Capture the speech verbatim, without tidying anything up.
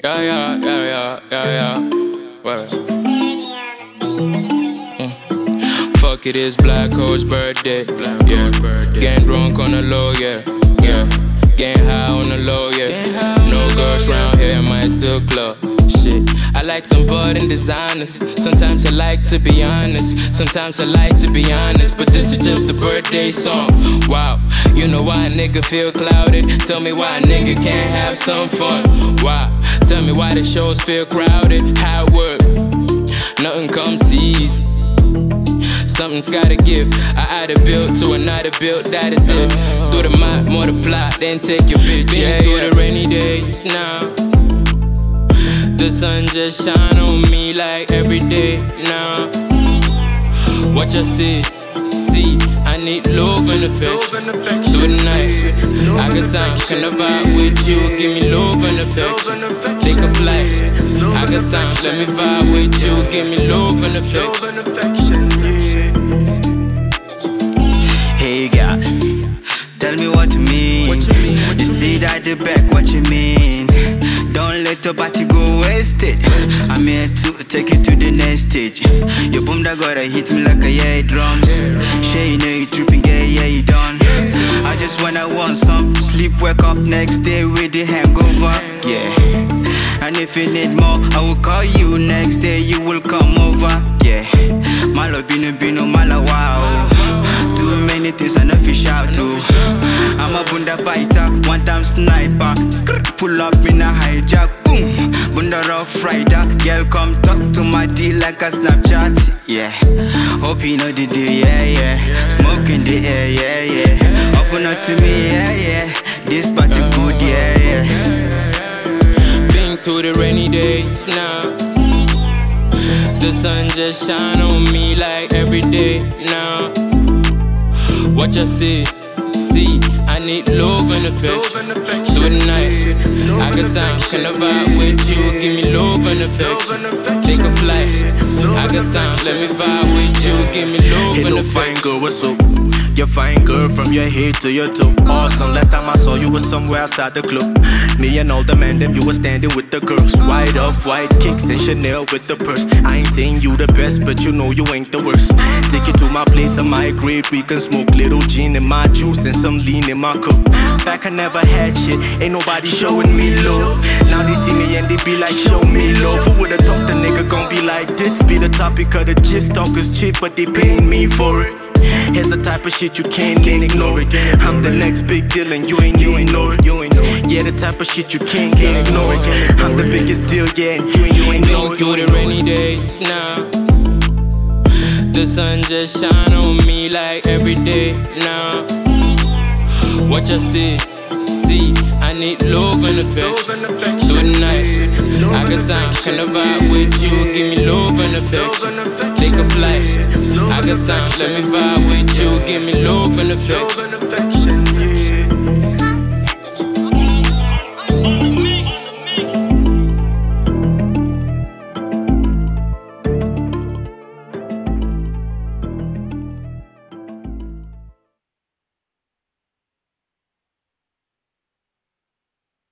Yeah, yeah, yeah, yeah, yeah, yeah. Well, mm. Fuck it, it's Black Hole's birthday. Black yeah, birthday. Getting drunk on the low, yeah, yeah. Getting high on the low, yeah. No girls round here, might still club. Shit, I like some bud and designers. Sometimes I like to be honest. Sometimes I like to be honest. But this is just a birthday song. Wow, you know why a nigga feel clouded? Tell me why a nigga can't have some fun. Why? Tell me why the shows feel crowded. How it work? Nothing comes easy. Something's gotta give. I add a build to another build, that is it. Do the math, multiply, then take your bitch. Yeah, through the rainy days now. The sun just shine on me like every day now. What you see, see, I need love and affection. Through the night, I got time, can I vibe with you? Give me love and affection. Take a flight, I got time, let me vibe with you. Give me love and affection. Hey girl, tell me what you mean. What you mean? What You you see that the back, what you mean? Don't let your body go wasted. I'm here to take you to the next stage. Your boom that gotta hit me like a yeah drums. Shay, you know you tripping, yeah, yeah, you done. I just wanna want some sleep, wake up next day with the hangover, yeah. And if you need more, I will call you next day, you will come over, yeah. Malo bino bino mala wow. Too many things I know fish out to. I'm a bunda biter, one time sniper. Pull up in a hijack, boom. Bunda rough rider, girl come talk to my D like a Snapchat, yeah. Hope you know the deal, yeah, yeah. Smoke in the air, yeah, yeah. Open up to me, yeah, yeah. This party good, yeah, yeah. Been through the rainy days now. The sun just shine on me like every day now. What you see, see, I need love and affection. Through the night, I got time, can I vibe with you? Give me love and affection. Take a flight, I got time, let me vibe with you. Give me love and Hello, affection. fine girl, what's up? You're fine girl from your head to your toe. Awesome, last time I saw you was somewhere outside the club. Me and all the men, them you were standing with the girls. White off, white kicks and Chanel with the purse. I ain't saying you the best, but you know you ain't the worst. Take you to my place on my grave, we can smoke little gin in my juice and some lean in my cup. Back I never had shit, ain't nobody showing me love. Now they see me and they be like, show me love. Who would've thought the nigga gon' be like this? Be the topic of the gist, talk is cheap, but they paying me for it. Here's the type of shit you can't ignore it. I'm the next big deal and you ain't, you ain't know it. You ain't know it. Yeah, the type of shit you can't, can't ignore it. I'm the biggest deal, yeah, and you ain't, you ain't know it. Been through the rainy days now. The sun just shine on me like every day now. What you see, see, I need love and affection. Through the night, I got time, can I vibe with you? Give me love and affection. Take a flight, I got time, let me vibe with you. Give me love and affection.